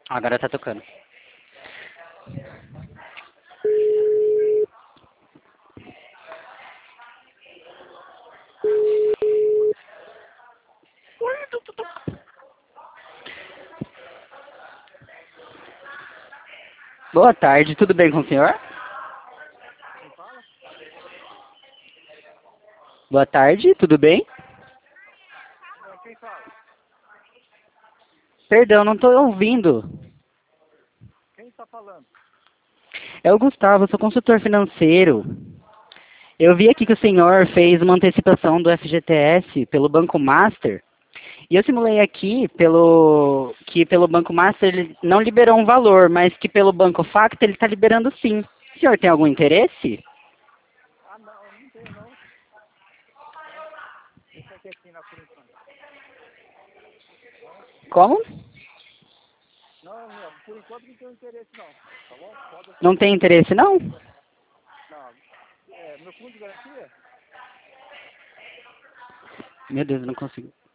Agora tá tocando. Boa tarde, tudo bem com o senhor? Boa tarde, tudo bem? Quem fala? Perdão, não estou ouvindo. Quem está falando? É o Gustavo, sou consultor financeiro. Eu vi aqui que o senhor fez uma antecipação do FGTS pelo Banco Master. E eu simulei aqui que pelo Banco Master ele não liberou um valor, mas que pelo Banco Facta ele está liberando sim. O senhor tem algum interesse? Ah, não tenho não. Deixa aqui na por enquanto. Como? Não, meu, por enquanto não tenho interesse não. Tá bom? Pode deixar Não que eu tem não. interesse não? Não. Meu fundo de garantia? Meu Deus, eu não consigo.